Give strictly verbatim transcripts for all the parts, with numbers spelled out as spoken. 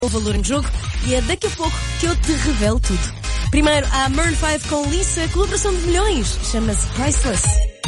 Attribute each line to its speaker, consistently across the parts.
Speaker 1: O valor em jogo e é daqui a pouco que eu te revelo tudo. Primeiro, há Maroon five com Lisa, colaboração de milhões, chama-se Priceless.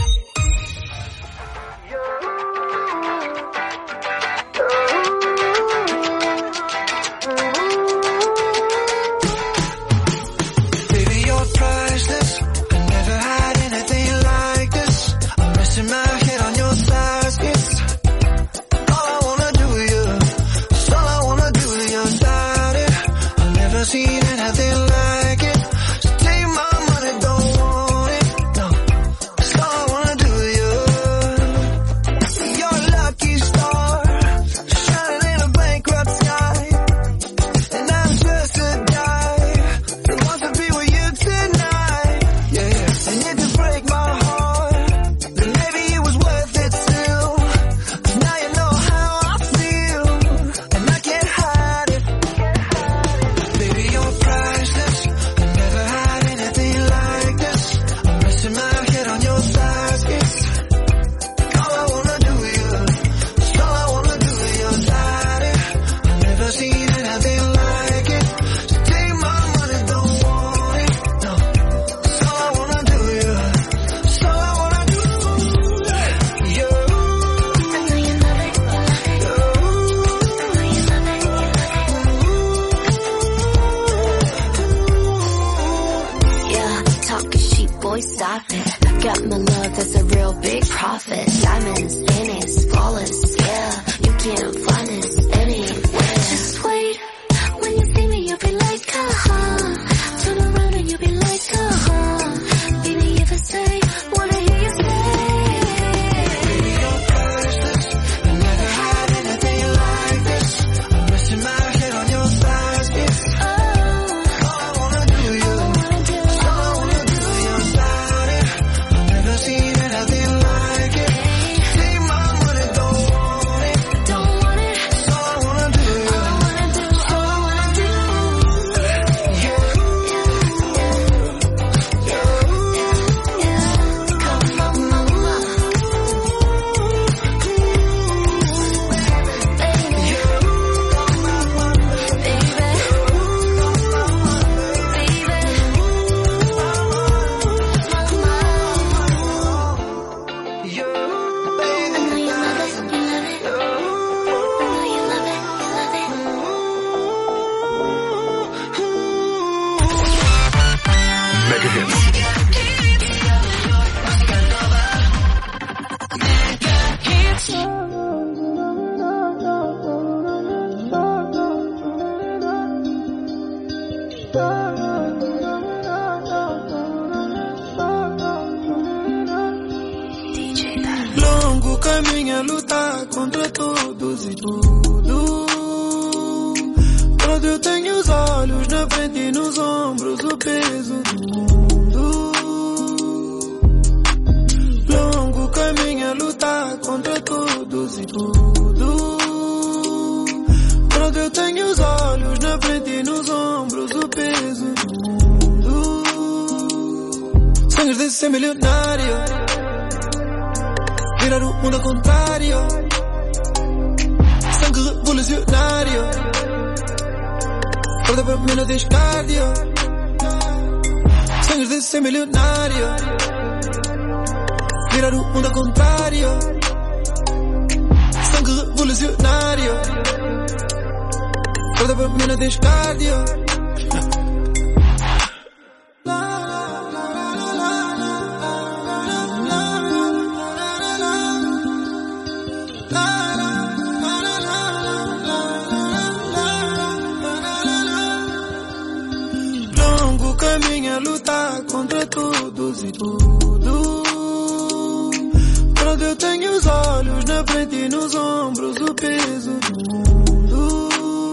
Speaker 2: Longo caminho a lutar contra todos e tudo. Quando eu tenho os olhos na frente e nos ombros o peso do mundo. Longo caminho a lutar contra todos e tudo. Quando eu tenho os olhos na frente e nos ombros o peso do mundo. Sonhos de ser milionário, virar o mundo ao contrário. Sangue revolucionário, corda para mim no descardio. Sonhos de ser milionário, virar o mundo ao contrário. Sangue revolucionário, corda para mim no descardio. Caminho a lutar contra todos e tudo. Quando eu tenho os olhos na frente e nos ombros o peso do mundo.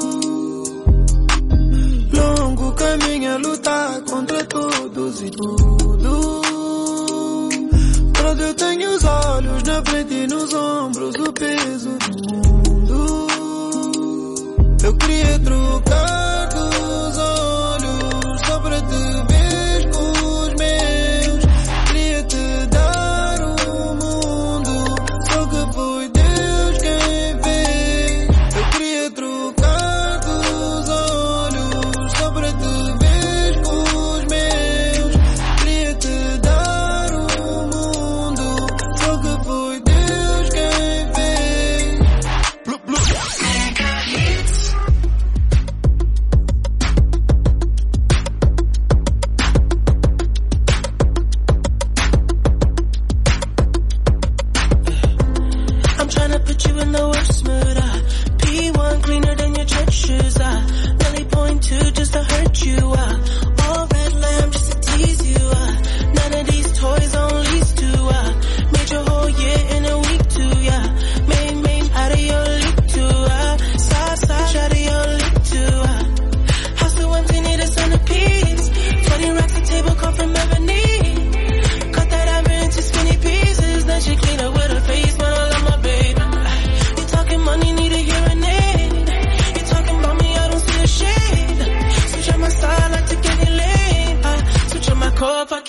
Speaker 2: Longo caminho a lutar contra todos e tudo. Quando eu tenho os olhos na frente e nos ombros o peso do mundo. Eu queria trocar dos olhos só para te ver com os meus. Queria te dar o mundo, só que foi Deus quem fez. Eu queria trocar dos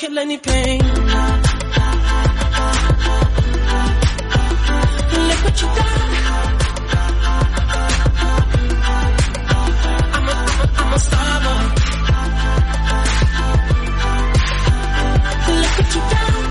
Speaker 2: kill any pain. Look what you done. I'm a, I'm a, I'm a star boy. Look what you done.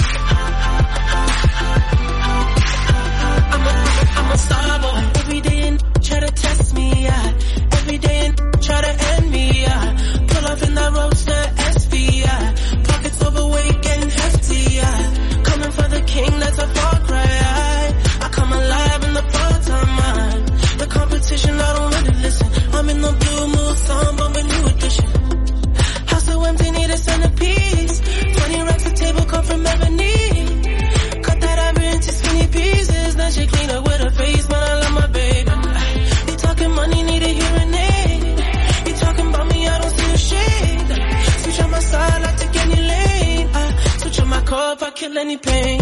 Speaker 2: I'm a, I'm a, I'm a star boy. Every day and try to test me, yeah. Every day and try to end me, yeah. Pull up in that roadster S V, yeah. Pockets overweight, getting hefty, yeah. Coming for the king, that's a far cry, yeah. I come alive in the part-time mind. The competition, I don't really listen. I'm in the blue mood, some bumping new edition. House so empty, need a centerpiece. Twenty racks a table come from ebony. Cut that ivory into skinny pieces. Then she clean up with her face, but I love my baby. You talking money, need a hearing aid. You talking about me, I don't see a shade. Switch on my side, I take any lane. I switch on my car if I kill any pain.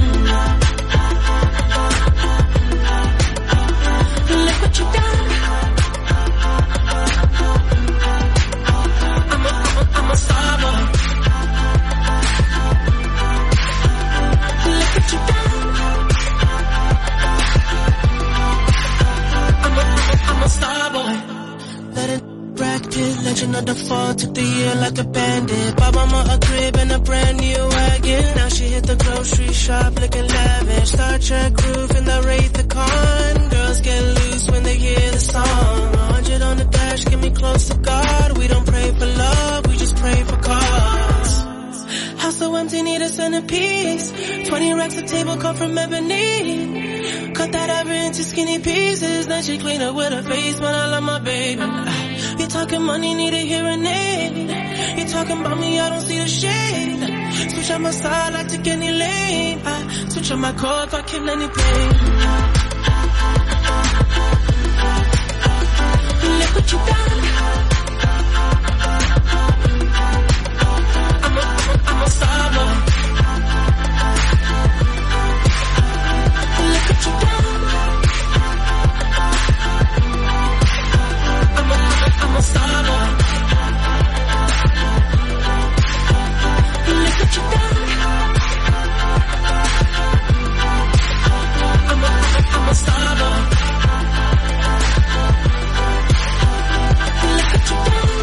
Speaker 2: Look what you done. I'm a, I'm a, I'm a star boy. Look what you done. I'm a, I'm a, I'm a star boy. Let it Brad Pitt, legend of the fall, took the year like a bandit. Bought mama a crib and a brand new wagon. Now she hit the grocery shop looking lavish. Star Trek roof in the Wraith the Con. Girls get loose when they hear the song. A hundred on the dash, get me close to God. We don't pray for love, we just pray for cause. House so empty, need a centerpiece. Twenty racks a table come from ebony. Cut that ivory into skinny pieces. Then she clean up with her face, but I love my baby. You talking money, need a hearing aid. You talking about me, I don't see the shade. Switch on my side, I take any lane. I switch on my car if I kill any pain. Look what you done. I'm a, I'm a, I'm a star boy. Look what you done. I'm a, I'm a, I'm a star boy. Look what you done. I'm a, I'm a, I'm a star boy. Look what you done.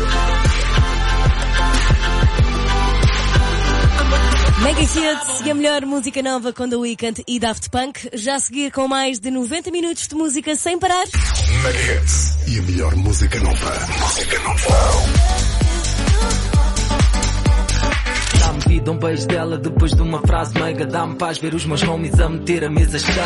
Speaker 1: Mega Hits e a melhor música nova com The Weeknd e Daft Punk. Já a seguir com mais de noventa minutos de música sem parar.
Speaker 3: Mega Hits e a melhor música nova. Música nova.
Speaker 4: Dá-me vida um beijo dela depois de uma frase mega. Dá-me paz ver os meus homies a meter a mesa cheia.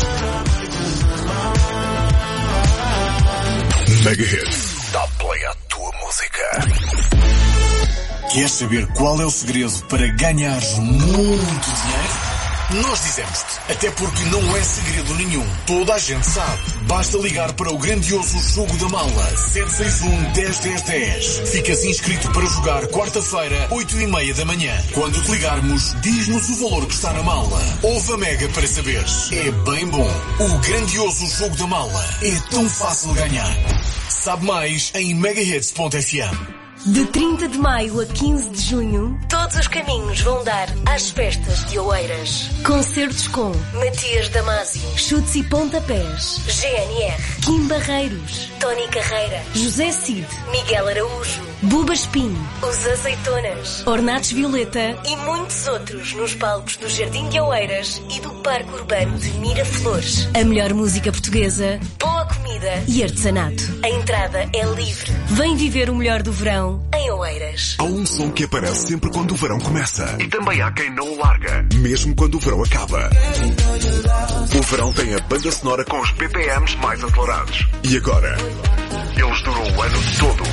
Speaker 3: Mega Hits. Dá play à tua música.
Speaker 5: Queres saber qual é o segredo para ganhares muito dinheiro? Nós dizemos-te, até porque não é segredo nenhum. Toda a gente sabe. Basta ligar para o grandioso Jogo da Mala sete seis um, um zero um zero um zero. Ficas inscrito para jogar quarta-feira, oito e meia da manhã. Quando te ligarmos, diz-nos o valor que está na mala. Ouve a Mega para saberes. É bem bom. O grandioso Jogo da Mala é tão fácil ganhar. Sabe mais em megahits ponto f m.
Speaker 1: De trinta de maio a quinze de junho, todos os caminhos vão dar às festas de Oeiras. Concertos com Matias Damasio, Chutes e Pontapés, G N R, Kim Barreiros, Tony Carreira, José Cid, Miguel Araújo, Buba Espinho, Os Azeitonas, Ornatos Violeta e muitos outros nos palcos do Jardim de Oeiras e do Parque Urbano de Miraflores. A melhor música portuguesa, boa comida e artesanato. A entrada é livre. Vem viver o melhor do verão em Oeiras.
Speaker 3: Há um som que aparece sempre quando o verão começa. E também há quem não o larga, mesmo quando o verão acaba. O verão tem a banda sonora com os B P Ms mais acelerados. E agora, eles duram o ano todo.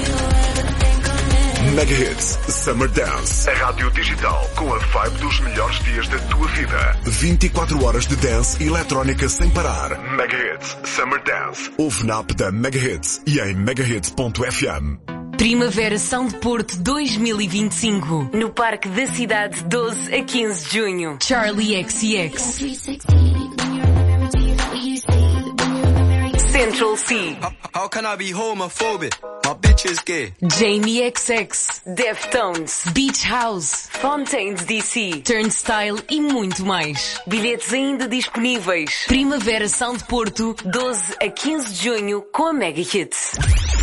Speaker 3: Mega Hits Summer Dance. A rádio digital com a vibe dos melhores dias da tua vida. vinte e quatro horas de dance e eletrónica sem parar. Mega Hits Summer Dance. Ouve na app da Mega Hits e em megahits ponto f m.
Speaker 6: Primavera São de Porto dois mil e vinte e cinco. No Parque da Cidade, doze a quinze de junho. Charlie X C X. Central C.
Speaker 7: How, how can I be homophobic? My Só bitches que
Speaker 6: Jamie X X, Deftones, Beach House, Fontaines D C, Turnstile e muito mais. Bilhetes ainda disponíveis. Primavera Sound Porto, doze a quinze de junho com a Mega Hits.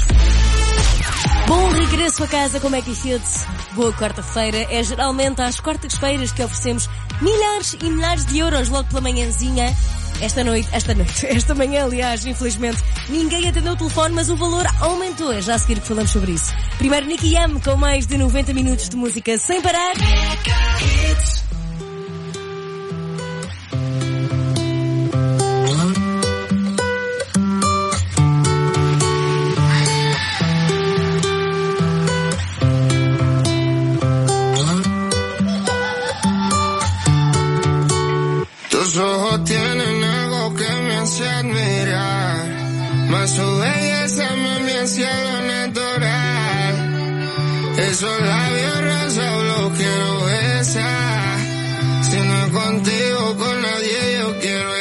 Speaker 1: Bom regresso a casa com a Mega Hits. Boa quarta-feira. É geralmente às quartas-feiras que oferecemos milhares e milhares de euros logo pela manhãzinha. Esta noite, esta noite, esta manhã, aliás, infelizmente, ninguém atendeu o telefone, mas o valor aumentou. É já a seguir que falamos sobre isso. Primeiro, Nicky Jam, com mais de noventa minutos de música sem parar.
Speaker 2: Tus ojos tienen algo que me hace admirar, mas su belleza me hace lo natural. Esos labios rosas los quiero besar, si no es contigo con nadie yo quiero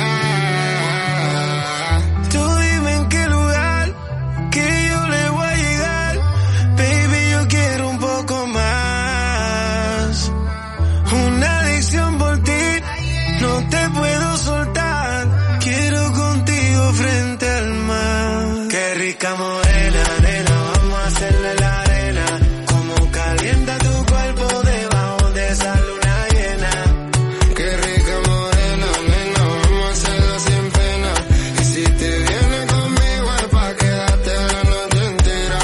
Speaker 2: estar. Tú dime en qué lugar que yo le voy a llegar, baby yo quiero un poco más, una adicción por ti. No te puedo soltar, quiero contigo frente al mar. Qué rica morena, nena, vamos a hacerle la arena. Como calienta tu cuerpo debajo de esa luna llena. Qué rica morena, nena, vamos a hacerlo sin pena. Y si te vienes conmigo es pa' quedarte la noche entera.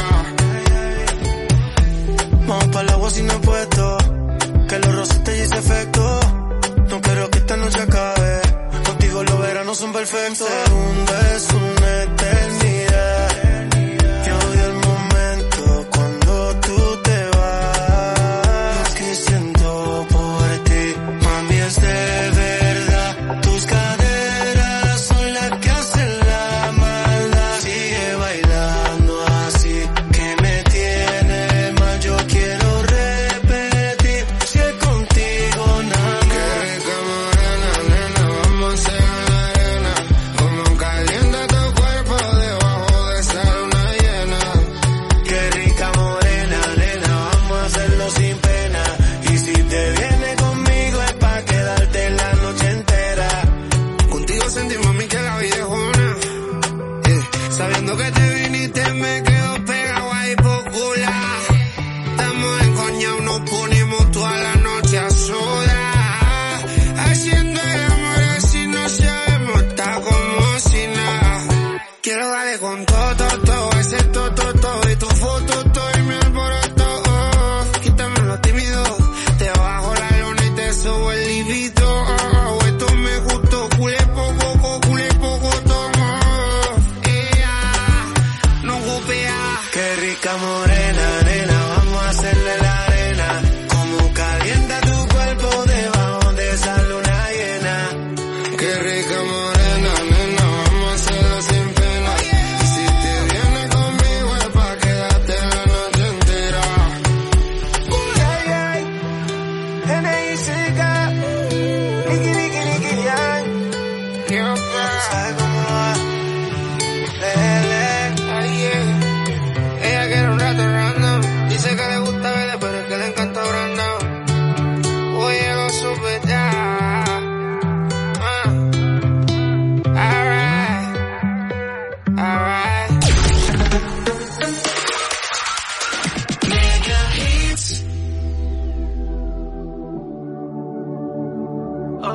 Speaker 2: Vamos pa'l agua sin apuesto, que los rosas te hice efecto. No quiero que esta noche acabe, contigo los veranos son perfectos. Un segundo es una eternidad, yo odio el momento cuando tú te vas. Lo que siento por ti, mami, es de verdad. Tus caderas son las que hacen la maldad. Sigue bailando así, que me tiene mal, yo quiero repetir. Si es contigo nada. Sabiendo que te viniste me quedo pegado ahí por cular. Estamos encoñados, nos ponemos toda la noche a solas, haciendo el amor así no sabemos, está como si nada. Quiero darle con todo, todo, todo, ese todo, todo, todo, y tu foto, todo, y mi alboroto, oh. Quítame lo tímido, te bajo la lona y te subo el libido, oh, oh. Esto me gustó, culé poco, culé poco, tomo. Qué rica morena, nena, vamos a hacerle la arena. Como calienta tu cuerpo debajo de esa luna llena. Qué rica morena, nena, vamos a hacerlo sin pena. Y si te vienes conmigo es pa' quedarte la noche entera. Ay, ay, N I C K, Nicky, Nicky, Nicky Jam. ¿Sabes cómo va? Lele, ay, yeah. Ella quiere un rato random, dice que le gusta verle, pero es que le encanta Brandon. Oye, lo supe ya. Uh. Alright, alright. Mega Hits. Oh,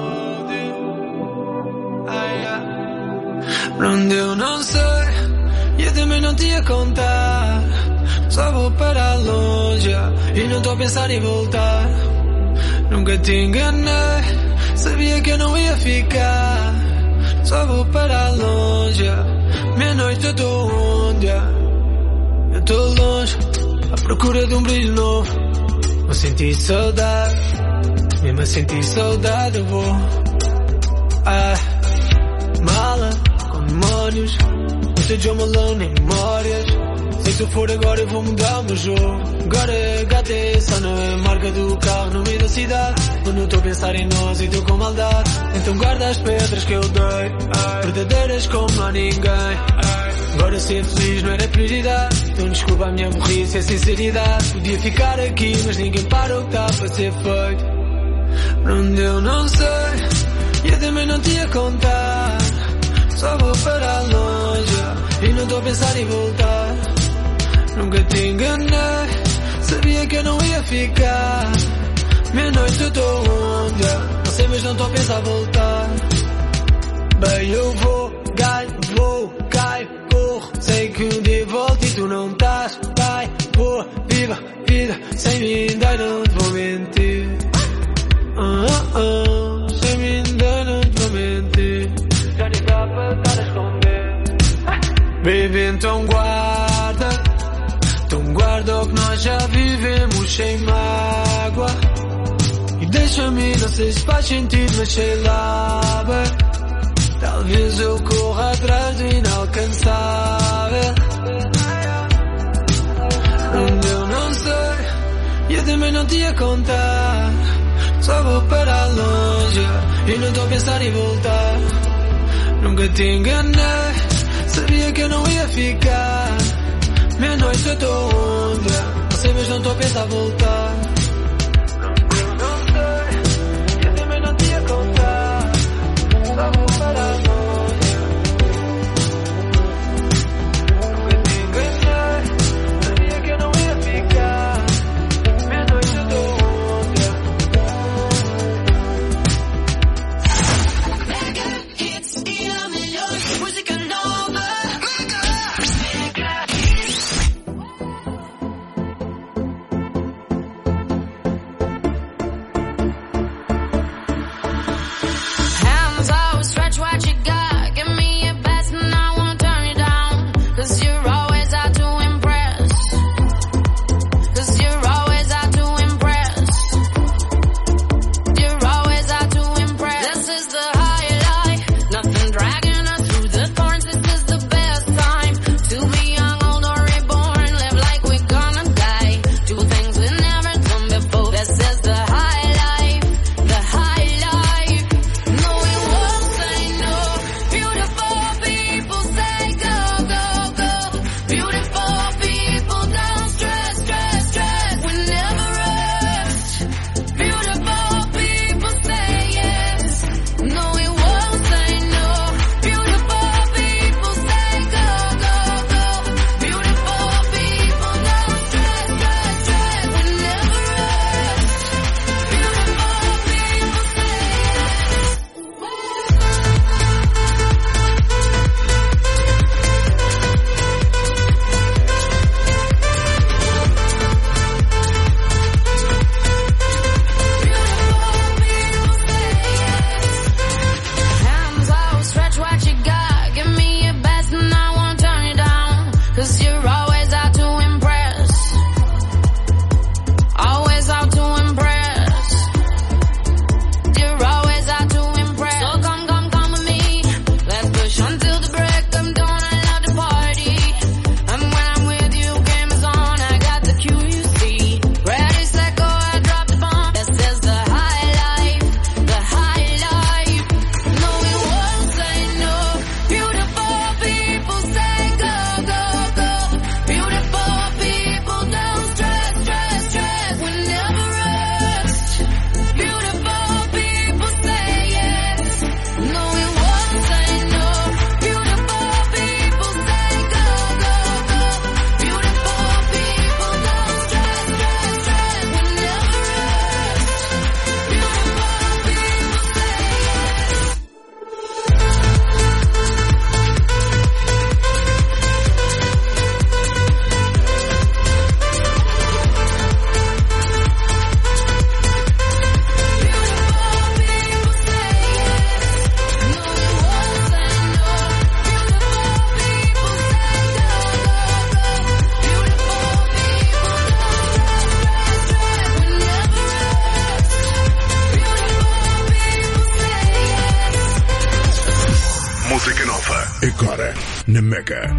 Speaker 2: dude. Ay, yeah. Onde eu não sei, eu também não te ia contar. Só vou para longe e não tô a pensar em voltar. Nunca te enganei, sabia que eu não ia ficar. Só vou para longe, meia-noite eu tô onde? Eu tô longe, à procura de um brilho novo. Vou sentir saudade, mesmo a sentir saudade eu vou. Ah, mala com demónios, muita John Malone em memórias. Sei que se eu for agora eu vou mudar o meu jogo. Agora gata é só na marca do carro no meio da cidade. Quando eu estou a pensar em nós e estou com maldade, então guarda as pedras que eu dei, verdadeiras como não há ninguém. Agora ser feliz não era prioridade. Então desculpa a minha burrice, é sinceridade. Podia ficar aqui, mas ninguém para o que está para ser feito. Para onde eu não sei, e eu também não te ia contar. Só vou parar longe e não estou a pensar em voltar. Nunca te enganei, sabia que eu não ia ficar. Meia-noite eu estou onde? Não sei, mas não estou a pensar voltar. Bem, eu vou, ganho, vou, caio, corro. Sei que um dia volto e tu não estás. Vai, boa, viva, vida. Sem mim ainda não te vou mentir. Uh, uh, uh, sem mim ainda não te vou mentir. Já nem dá para estar a esconder. Baby, então guarda. Então guarda o que nós já vivemos sem mágoa. E deixa-me, não sei se faz sentido, mas sei lá, bem. Talvez eu corra atrás do inalcançável. Onde eu não sei, e eu também não te ia contar. Só vou parar longe e não estou a pensar em voltar. Nunca te enganei, sabia que eu não ia ficar. Meia-noite eu estou onde? Não sei, mas não estou a pensar voltar. Eu não sei, eu também não te ia contar. Só vou parar longe. Nunca te enganei, sabia que eu não ia ficar. Meia-noite eu estou onde? Mega hits e a melhor música nova.
Speaker 3: Agora, na Mega.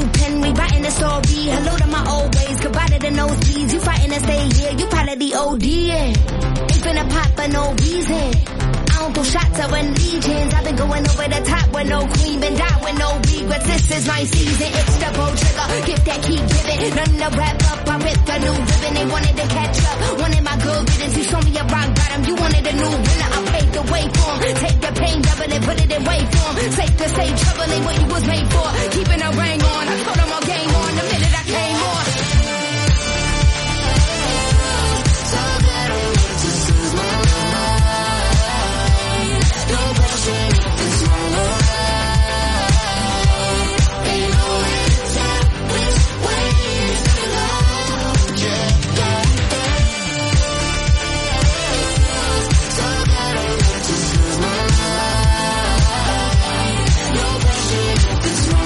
Speaker 7: new pen, rewriting the story. Hello to my old ways, goodbye to the nosebleeds. You fighting to stay here, you probably the O D. Ain't finna pop for no reason. I don't throw shots, I run legions. I've been going over the top with no queen, been down with no regrets. This is my season, it's the gold trigger. Gift that keep giving, nothing to wrap up. I ripped a new ribbon, they wanted to catch up. Wanted my good riddance, you show me a rock bottom. You wanted a new winner, I paid the way for 'em. Take the pain, double it, put it in way for 'em. Safe to say, trouble ain't what you was made for. Keeping a ring on, I told 'em all game on the minute I came on. So that I want to lose my mind. No bullshit, it's my life. Ain't no way to tell which way it's gonna go. Yeah, yeah. So that I want to lose my mind. No bullshit, it's my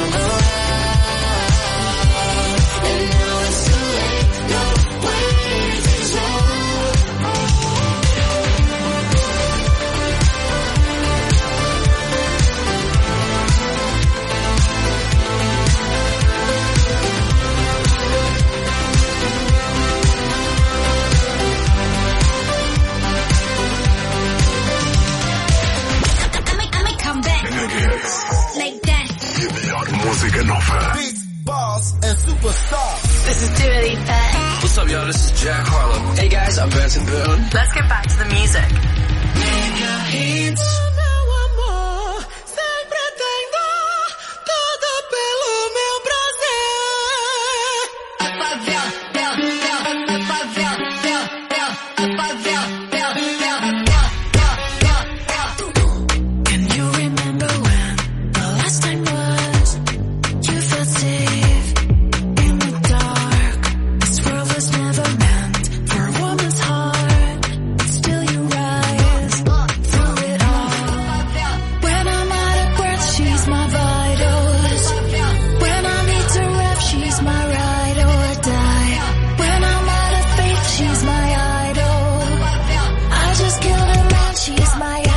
Speaker 7: life. And now it's too late, no way to tell. I'ma come back like that.
Speaker 3: Música nova.
Speaker 2: Big boss and superstar.
Speaker 6: This is Dua Lipa.
Speaker 8: What's up, y'all? This is Jack Harlow. Hey, guys, I'm Benson Boone.
Speaker 6: Let's get back to the music.
Speaker 7: Can you remember when the last time was? You felt safe in the dark. This world was never meant for a woman's heart. Still you rise through it all. When I'm out of breath, she's my vitals. When I need to rap, she's my ride or die. When I'm out of faith, she's my idol. I just killed a man, she's my alibi.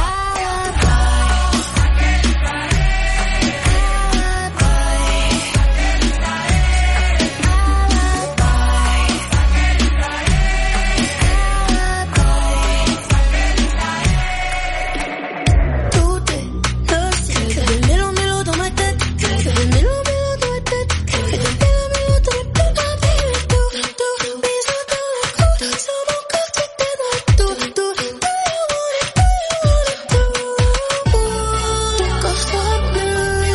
Speaker 7: Tout est nocif. Que des mélos, mélos dans ma tête. Que des mélos, mélos dans ma tête. Que des mélos, mélos dans ma tête. Ma vie est tout, tout. Bisous dans le cou. Sur mon corps, tu t'es dans tout, tout. Do you want it, do you want it, do? Ton corps sera bleu.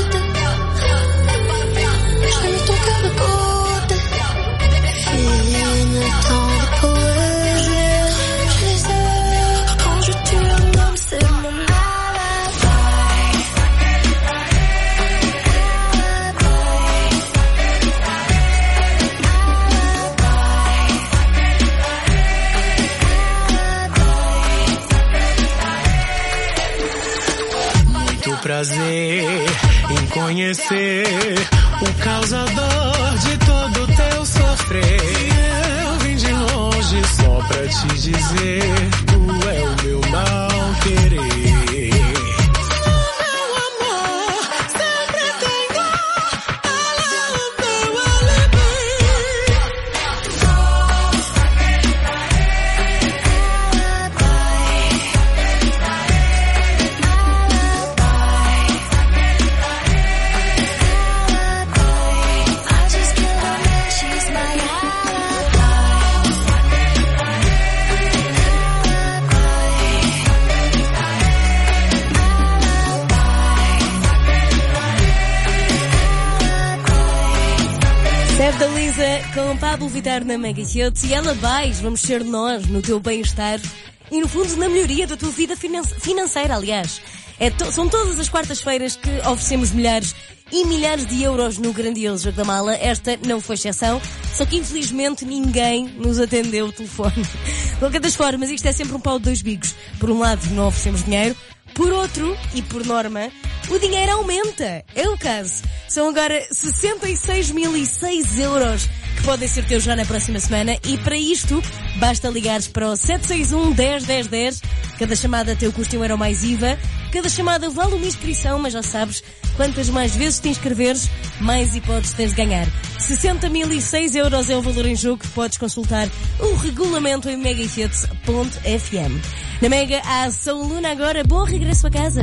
Speaker 7: Je mets ton cœur de côté. Fini le temps de poésie. Je les ai. Quand je tue un homme, c'est mon alibi.
Speaker 2: Muito prazer em conhecer o causador de todo teu sofrer. Eu vim de longe só pra te dizer, tu é o meu mal querer. Meu amor, sempre tem dor, ela é o meu alibi.
Speaker 7: I just killed a man, she's my
Speaker 1: Save da Lisa com Pablo Vittar na Mega Hits e ela vais, vamos ser nós no teu bem-estar e no fundo na melhoria da tua vida finan- financeira, aliás. É to- são todas as quartas-feiras que oferecemos milhares e milhares de euros no grandioso Jogo da Mala. Esta não foi exceção, só que infelizmente ninguém nos atendeu o telefone. De qualquer das formas, isto é sempre um pau de dois bicos. Por um lado não oferecemos dinheiro, por outro, e por norma, o dinheiro aumenta. É o caso. São agora sessenta e seis mil e seis euros que podem ser teus já na próxima semana e para isto basta ligares para o sete seis um, dez, dez, dez. Cada chamada tem o custo de um euro mais I V A Cada chamada vale uma inscrição, mas já sabes, quantas mais vezes te inscreveres, mais hipóteses tens de ganhar. sessenta mil e seis euros é o valor em jogo. Podes consultar o regulamento em megahits ponto f m. Na Mega há a São Luna agora. Bom regresso a casa.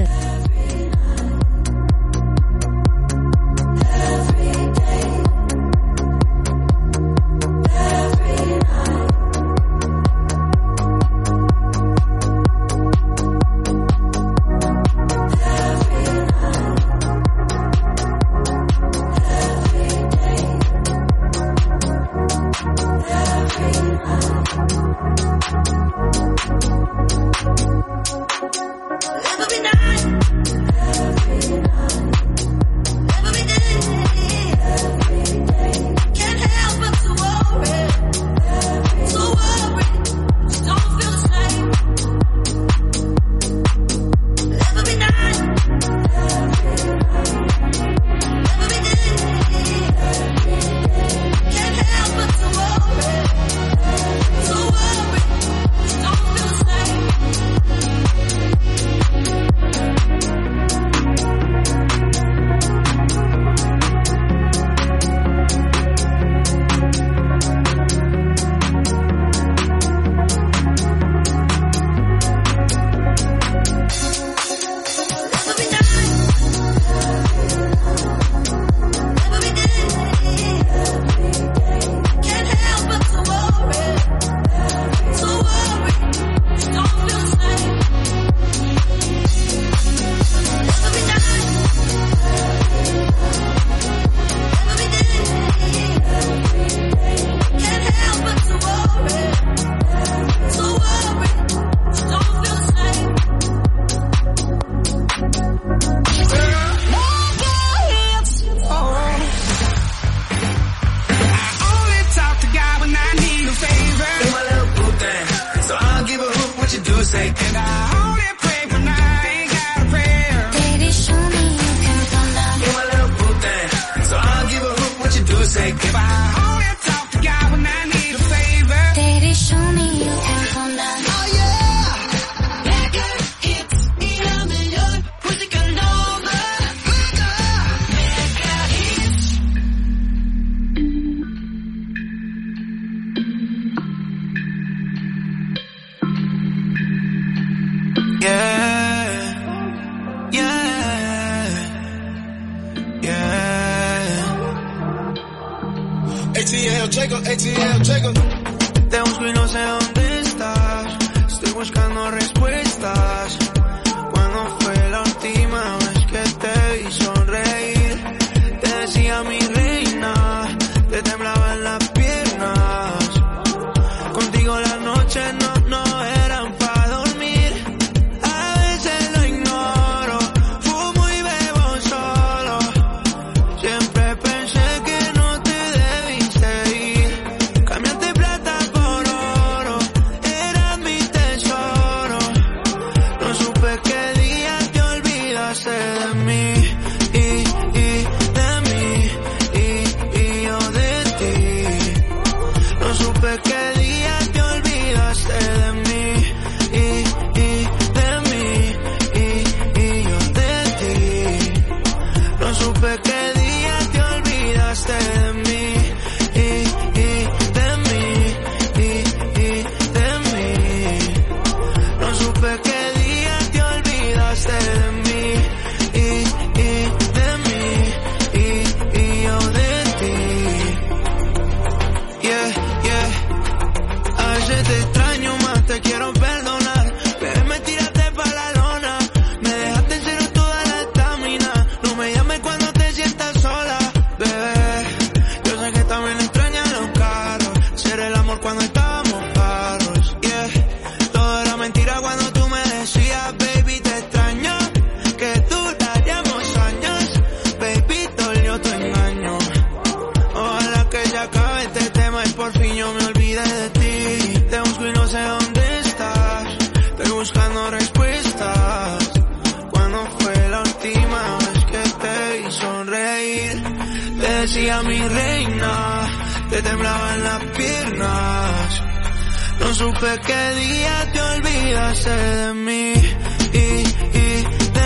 Speaker 2: decía mi reina, te temblaban las piernas. No supe qué día te olvidaste de mí y, y de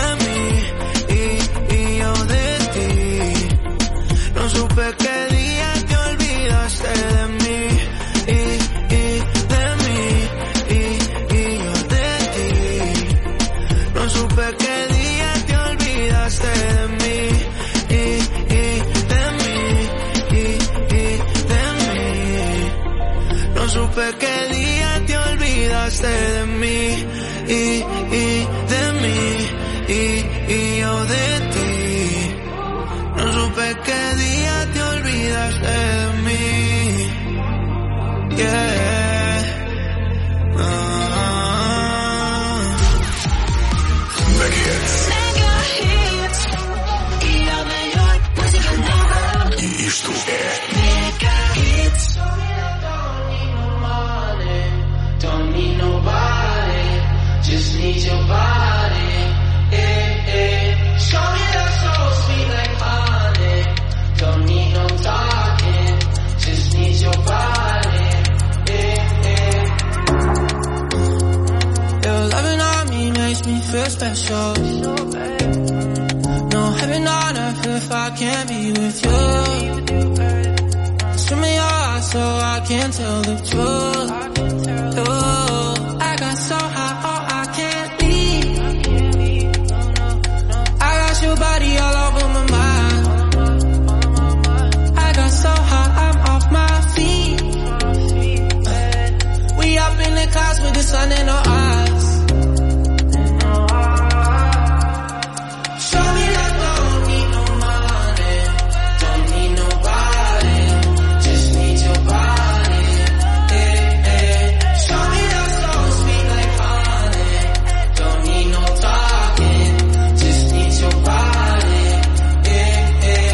Speaker 2: supe qué día te olvidaste de mí y, y de mí y, y yo de ti. No supe qué día te olvidaste de mí y, y de mí y, y de mí. No supe qué día te olvidaste de mí y, y de mí y, y yo de ti. No supe qué día te olvidaste de mí. Yeah. Uh-huh.
Speaker 3: Mega Hits.
Speaker 7: Mega Hits. Y la mejor música del mundo.
Speaker 3: E isto é
Speaker 7: Mega Hits.
Speaker 2: Don't need nobody, just need your body. Eh, eh. Show me that soul sweet like honey. Don't need no talking, just need your body. Eh, eh. Your loving on me makes me feel special. No heaven on earth if I can't be with you. Show me your eyes so I can tell the truth. Oh, I got so high, oh, I can't leave. I got your body all over my mind. I got so high, I'm off my feet. We up in the clouds with the sun in our eyes. Show me that don't need no money, don't need nobody, just need your body. Eh, eh. Show me that soul sweet like honey, don't need no talking, just need your body. Eh, eh.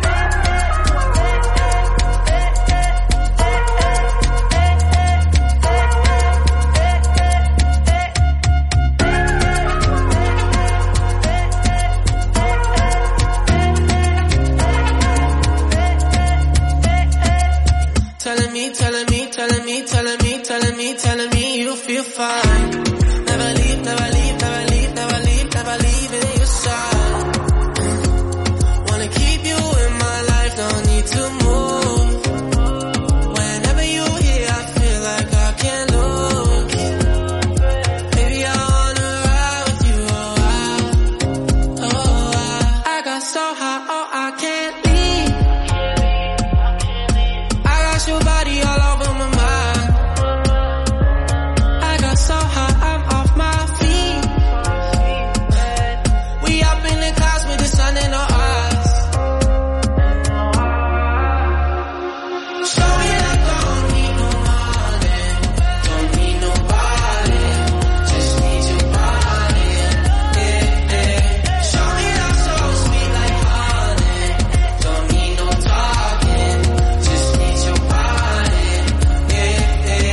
Speaker 2: Telling me, telling me, telling me, telling me, telling me, telling me you feel fine. Never leave, never leave, never leave, never leave, never leave in your side. Wanna keep you in my life, don't need to move. Whenever you're here, I feel like I can't lose. Baby, I wanna ride with you, oh I, oh I. I got so high, oh I can't leave. I got your body all over my mind. I got so high, I'm off my feet. We up in the clouds with the sun in our eyes. Show me that don't need no money, don't need nobody, just need your body. Eh, eh. Show me that soul sweet like honey, don't need no talking, just need your body. Eh, eh.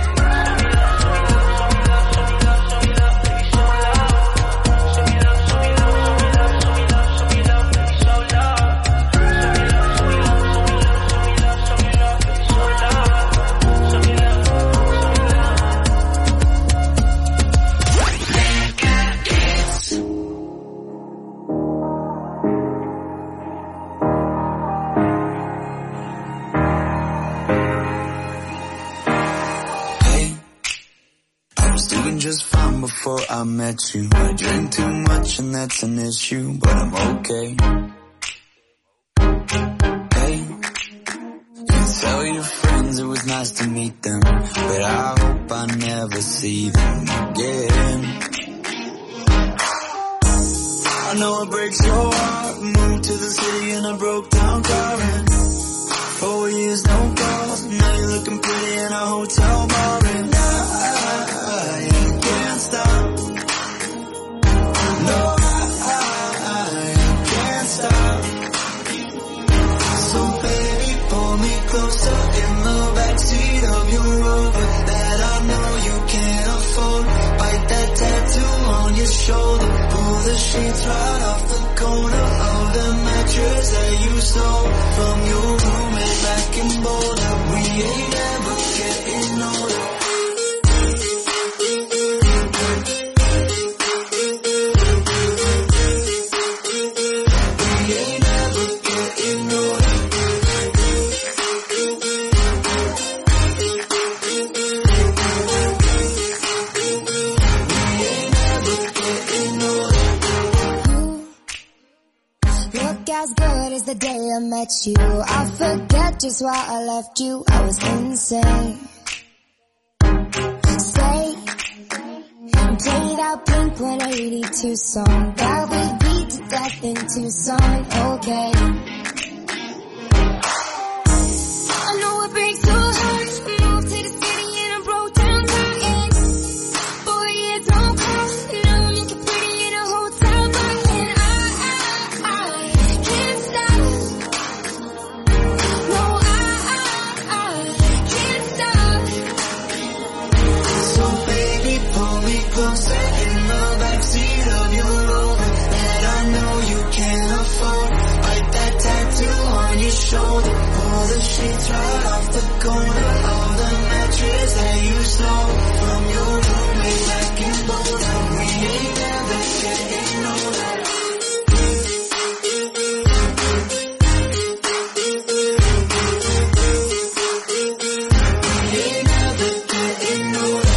Speaker 9: Hey, I was doing just fine before I met you. I drink too much and that's an issue, but I'm okay. Hey, you tell your friends it was nice to meet them, but I hope I never see them again. I know it breaks your heart. Moved to the city in a broke down car and four years no calls. Now you're looking pretty in a hotel bar and I can't stop. No, I can't stop. So baby, pull me closer in the backseat of your Rover that I know you can't afford. Bite that tattoo on your shoulder. Pull the sheets right off the corner of the mattress that you stole from your roommate back in Boulder. We ain't ever getting older. We ain't ever getting older.
Speaker 7: the day I met you. I forget just why I left you. I was insane. Stay and play that Blink one eighty-two song that we beat to death in Tucson. Okay. I know it breaks your heart. Moved to the city and I broke down crying. Four years on call, now I'm looking pretty in a hotel bar, and I, I, I can't stop. No, I, I, I can't stop.
Speaker 9: So baby, pull me closer in the backseat of your Rover that I know you can't afford. Write that tattoo on your shoulder. Pull the sheets right off the corner of the mattress that you stole from your roommate back in Boulder. We ain't never getting older. We ain't never getting older.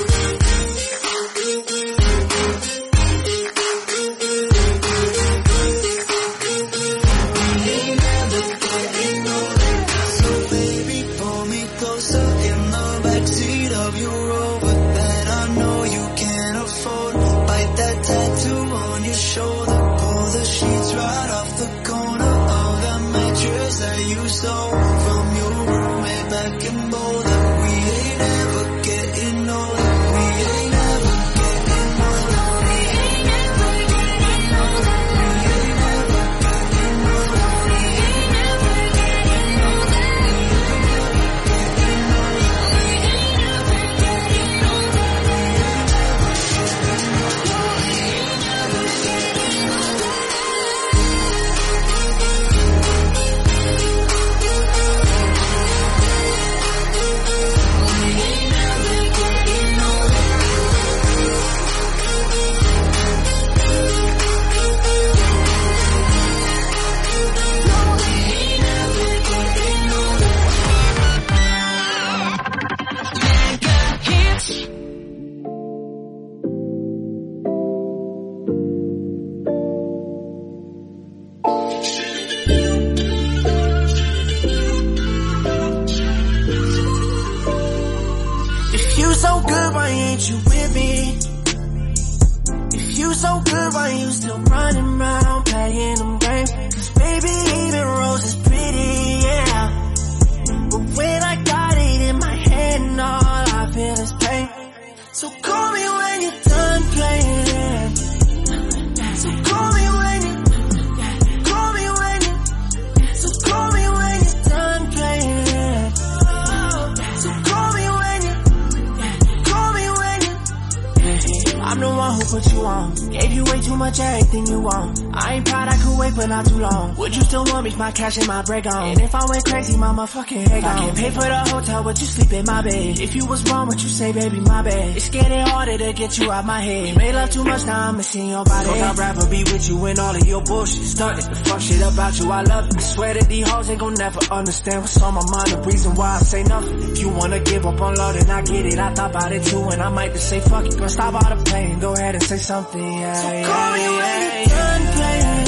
Speaker 10: My cash and my break on. And if I went crazy, my motherfucking head gone. I can't pay for the hotel, but you sleep in my bed. If you was wrong, what you say, baby, my bad. It's getting harder to get you out my head. You made love too much, now I'm missing your body. Fuck, I'd rather be with you when all of your bullshit started. The fuck shit about you, I love it. I swear that these hoes ain't gon' never understand what's on my mind. The reason why I say nothing. If you wanna give up on love, then I get it. I thought about it too, and I might just say fuck it. Girl, stop all the pain, go ahead and say something, yeah. So
Speaker 9: yeah,
Speaker 10: call me
Speaker 9: yeah,
Speaker 10: when
Speaker 9: yeah,
Speaker 10: you're done playing.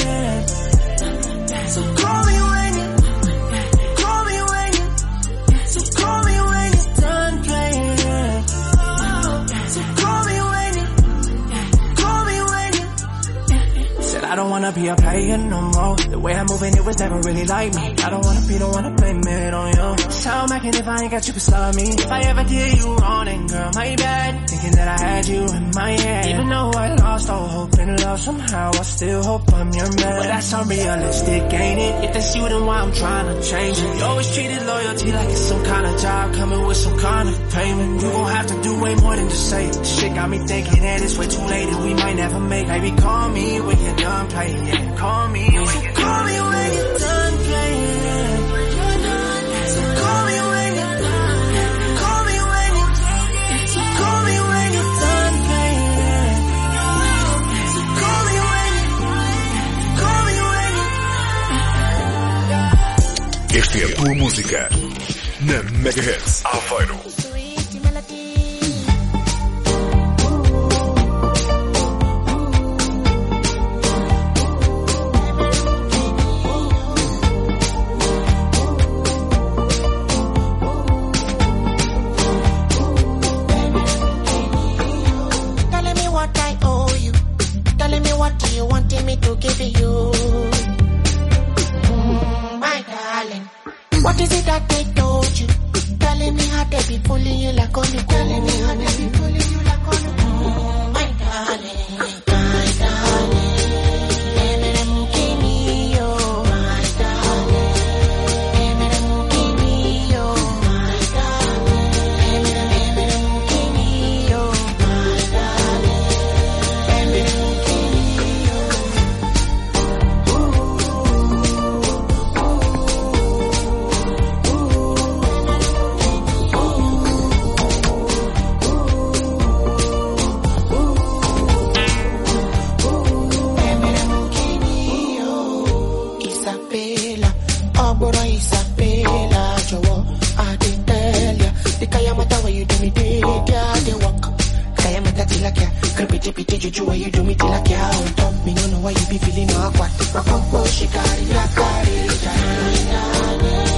Speaker 10: So call me when I don't wanna be a player no more. The way I'm moving, it was never really like me. I don't wanna be the one to blame it on you. So I'm acting if I ain't got you beside me. If I ever did you wrong, then girl, my bad. Thinking that I had you in my head. Even though I lost all hope in love, somehow I still hope I'm your man. But that's unrealistic, ain't it? If that's you, then why I'm trying to change it? You always treated loyalty like it's some kind of job, coming with some kind of payment. You gon' have to do way more than just say it. This shit got me thinking that it's way too late and we might never make. Baby, call me when you're done playing, yeah. Call me when you're done playing. Call me when you're done playing. So call me when you're done. Call me when you're done. So call me when you're done playing. So call me when you're call me when you're.
Speaker 3: Esta é a tua música na Megahertz Aveiro.
Speaker 11: pity pity juju where you do me till I can't on top. Me no know why you be feeling awkward. Rock up, oh, she got it, like got it.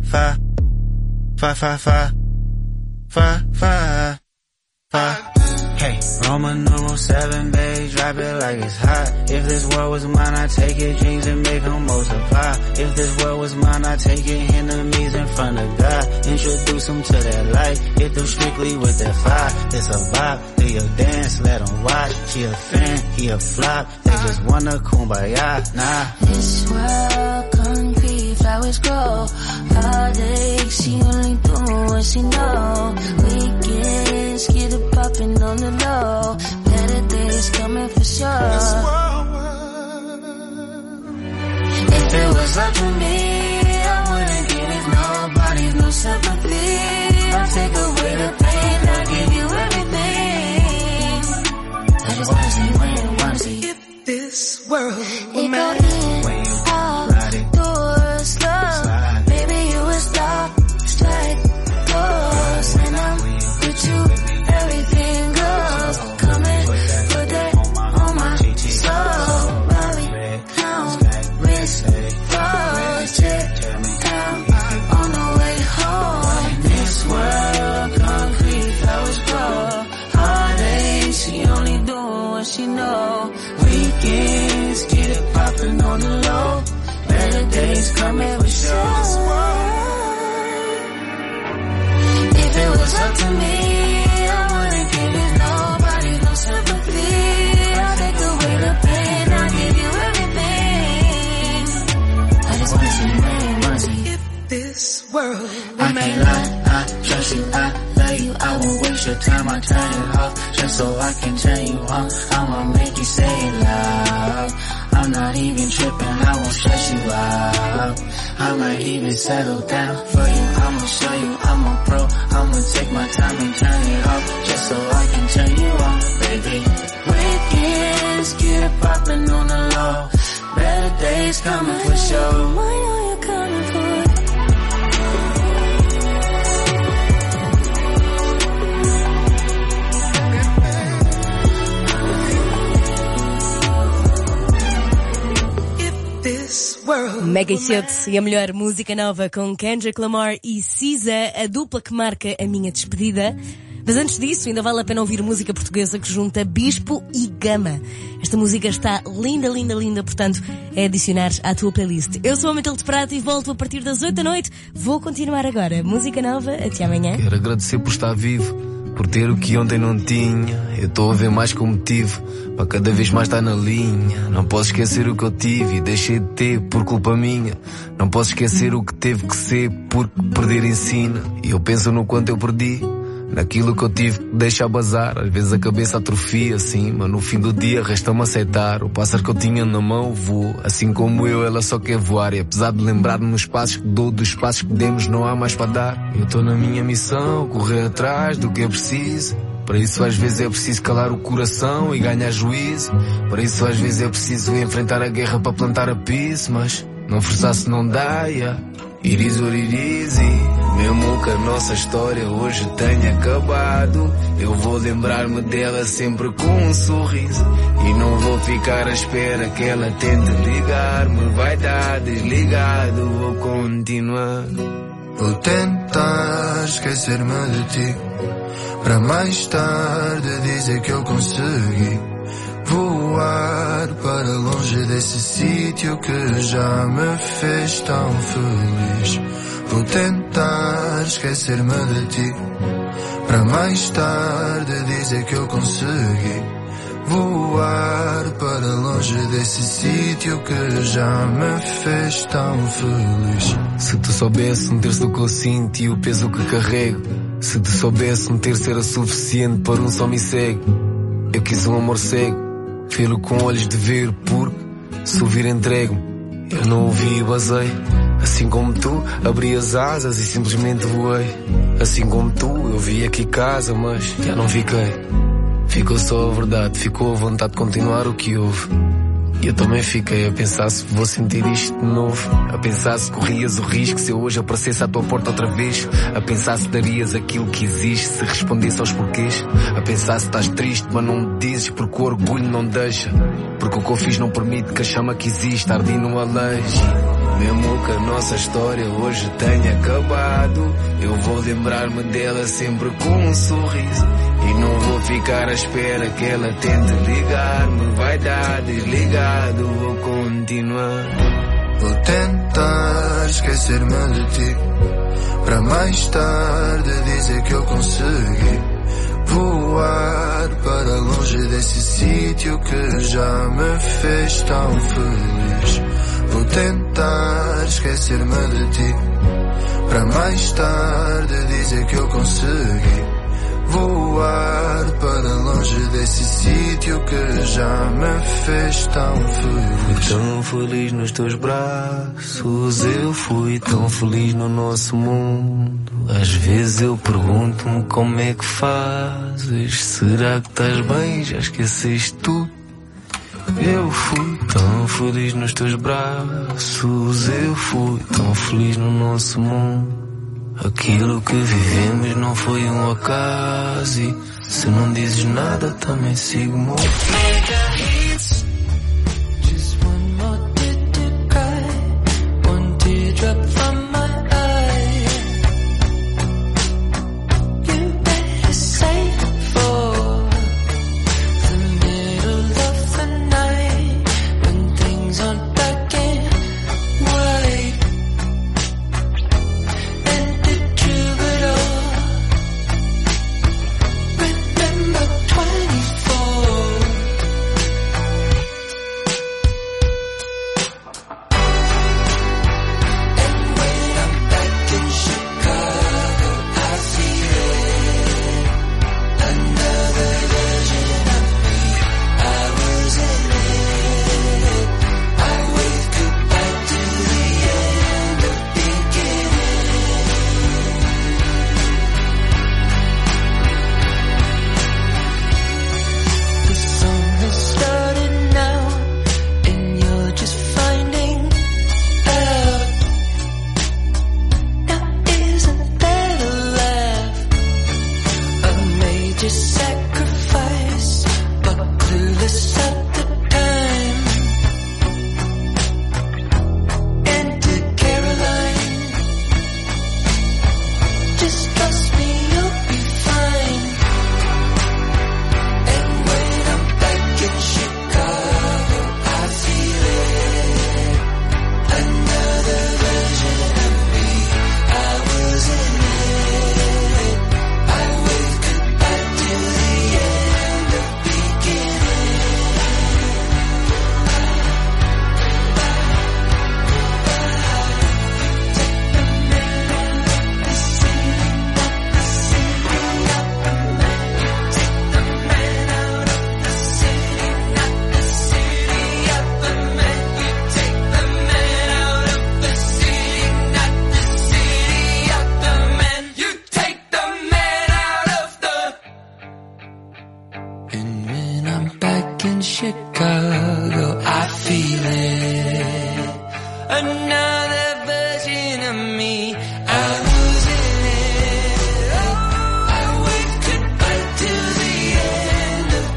Speaker 12: Fa, fa, fa, fa, fa, fa. Hey, Roman numeral seven, babe, drop it like it's hot. If this world was mine, I'd take your dreams and make them multiply. If this world was mine, I'd take your enemies in front of God. Introduce them to that light, hit them strictly with that fire. It's a vibe, do your dance, let them watch. She a fan, he a flop, they just wanna kumbaya, nah.
Speaker 13: This world concrete, flowers grow. Heartache, she only doing what she know. Weekends, get it poppin' on the low. Better days coming for sure. If it was up to me, I wouldn't give nobody no sympathy. I'll take away the pain, I'll give you everything. I just wanna see when you wanna see.
Speaker 9: If this world
Speaker 13: it go in, out, doors, slow. Baby, you would stop, strike, pose. And I'm with you, everything goes. Come and put that on my soul. Bobby, pound, wrist, froze, check out on the way home. This world, concrete, flowers grow. Heartache, she only doing what she know. Weekends, get it poppin' on the low. Better days coming for sure. If it was up to me, I wouldn't give it nobody no sympathy. I'll take away the pain, I'll give you everything. I just wanna see you, wanna see you.
Speaker 9: If this world
Speaker 12: I can't lie, I trust you, I love you. I won't waste your time, I turn it off just so I can turn you on. I'ma make you say it loud. I'm not even tripping, I won't stress you out. I might even settle down for you. I'ma show you I'm a pro. I'ma take my time and turn it off just so I can turn you on, baby. Weekends, get it poppin' on the low. Better days coming for sure.
Speaker 13: I know you're coming for it.
Speaker 1: Mega Hit e a melhor música nova com Kendrick Lamar e Cisa, a dupla que marca a minha despedida. Mas antes disso, ainda vale a pena ouvir música portuguesa que junta Bispo e Gama. Esta música está linda, linda, linda, portanto, é adicionar à tua playlist. Eu sou a Matilde Prata e volto a partir das oito da noite. Vou continuar agora. Música nova, até amanhã.
Speaker 14: Quero agradecer por estar vivo, por ter o que ontem não tinha. Eu estou a ver mais como motivo para cada vez mais estar na linha. Não posso esquecer o que eu tive e deixei de ter por culpa minha. Não posso esquecer o que teve que ser porque perder ensina. E eu penso no quanto eu perdi, naquilo que eu tive que deixar bazar. Às vezes a cabeça atrofia assim, mas no fim do dia resta-me aceitar. O pássaro que eu tinha na mão voou, assim como eu, ela só quer voar. E apesar de lembrar-me nos passos que dou, dos passos que demos, não há mais para dar. Eu estou na minha missão, correr atrás do que é preciso. Para isso às vezes é preciso calar o coração e ganhar juízo. Para isso às vezes é preciso enfrentar a guerra para plantar a peace. Mas não forçar-se não dá, yeah. It is what it is, e mesmo que a nossa história hoje tenha acabado, eu vou lembrar-me dela sempre com um sorriso. E não vou ficar à espera que ela tente ligar-me. Vai dar desligado, vou continuar.
Speaker 2: Vou tentar esquecer-me de ti, para mais tarde dizer que eu consegui voar para longe desse sítio que já me fez tão feliz. Vou tentar esquecer-me de ti, para mais tarde dizer que eu consegui voar para longe desse sítio que já me fez tão feliz.
Speaker 14: Se tu soubesse um terço do que eu sinto e o peso que carrego, se tu soubesse um terço era suficiente para um só me segue. Eu quis um amor cego, vê-lo com olhos de ver, porque se ouvir entrego-me. Eu não ouvi e basei. Assim como tu, abri as asas e simplesmente voei. Assim como tu, eu vi aqui casa, mas já não fiquei. Ficou só a verdade, ficou a vontade de continuar o que houve. E eu também fiquei a pensar se vou sentir isto de novo. A pensar se corrias o risco se eu hoje aparecesse à tua porta outra vez. A pensar se darias aquilo que existe se respondesse aos porquês. A pensar se estás triste mas não me dizes porque o orgulho não deixa. Porque o que eu fiz não permite que a chama que existe arde e não aleije. Mesmo que a nossa história hoje tenha acabado, eu vou lembrar-me dela sempre com um sorriso. E não vou ficar à espera que ela tente ligar-me. Vai dar desligado, vou continuar.
Speaker 2: Vou tentar esquecer-me de ti, pra mais tarde dizer que eu consegui voar para longe desse sítio que já me fez tão feliz. Vou tentar esquecer-me de ti, pra mais tarde dizer que eu consegui voar para longe desse sítio que já me fez tão feliz.
Speaker 14: Fui tão feliz nos teus braços, eu fui tão feliz no nosso mundo. Às vezes eu pergunto-me como é que fazes. Será que estás bem? Já esqueceste tudo? Eu fui tão feliz nos teus braços, eu fui tão feliz no nosso mundo. Aquilo que vivemos não foi um acaso, e se não dizes nada também sigo muito.
Speaker 10: Mega hits. Just one more tear to cry, one teardrop from my eye. You better save for the middle of the night, when things aren't black and white.
Speaker 9: Chicago, I feel it. Another version of me, I was in it. Oh, I waved goodbye to the end of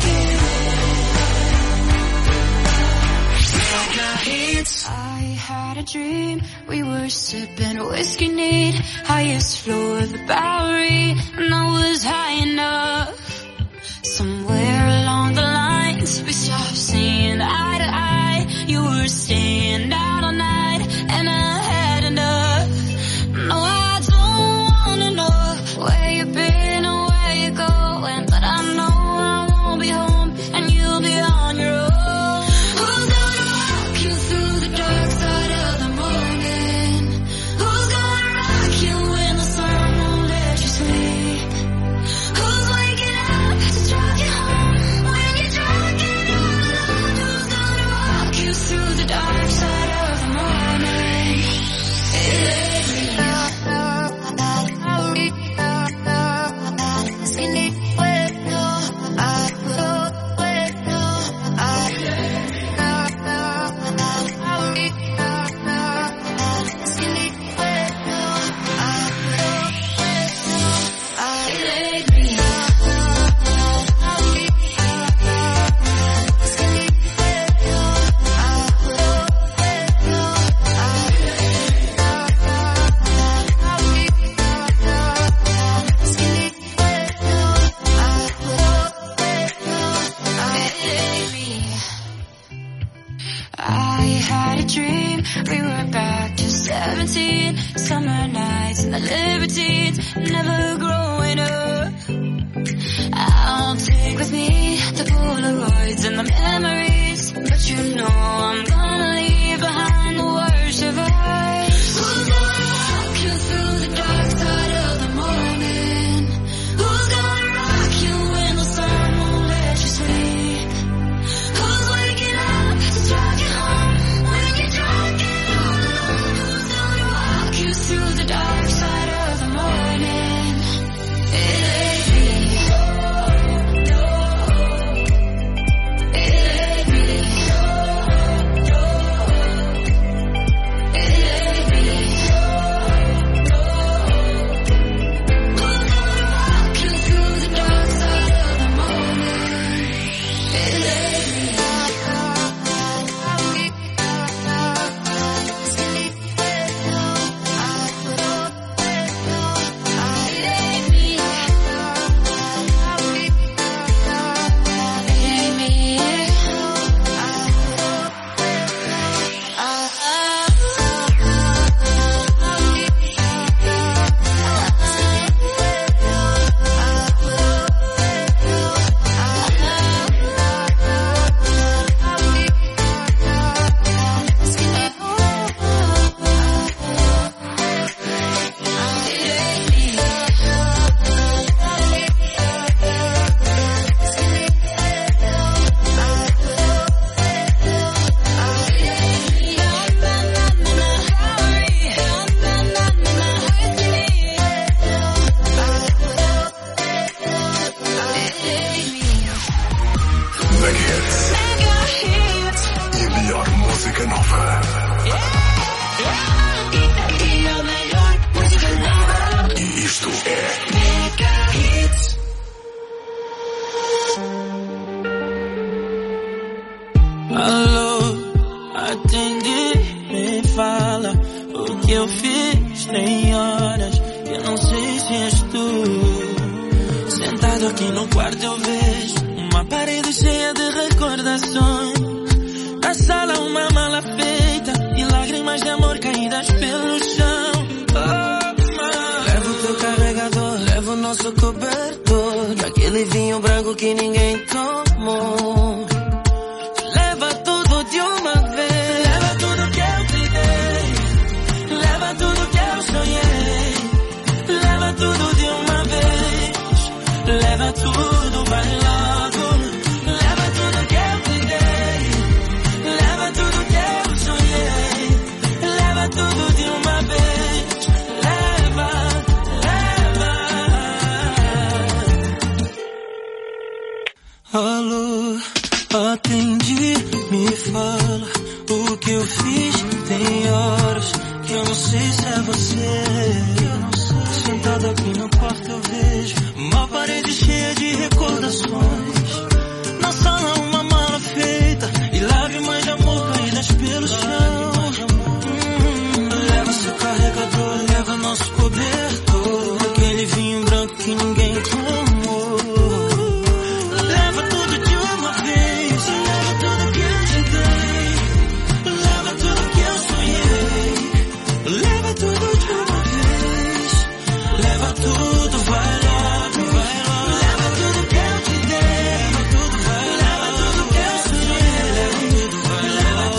Speaker 9: beginning.
Speaker 13: I had a dream, we were sipping whiskey neat, highest floor of the Bowery, and I was high enough. Somewhere along the lines, we stopped seeing eye to eye. You were staying out all night, and I had enough. No, I don't wanna know where you've been or where you're going, but I know I won't be home, and you'll be on your own. Who's gonna walk you through the dark side of the morning? Who's gonna rock you when the sun won't let you sleep? Who's waking up to drive you home when you're drunk and summer nights and the libertines never growing up. I'll take with me the Polaroids and the memories, but you know I'm gonna leave behind the worst of us. Who's gonna walk you through the dark side of the morning? Who's gonna rock you when the sun won't let you sleep? Who's waking up to drive you home when you're drunk and all alone? Who's gonna walk you through the dark side of the morning? It ain't me.
Speaker 2: Alô, atendi, me fala o que eu fiz. Tem horas que eu não sei se é você. Sentado aqui no quarto eu vejo uma parede cheia de recordações.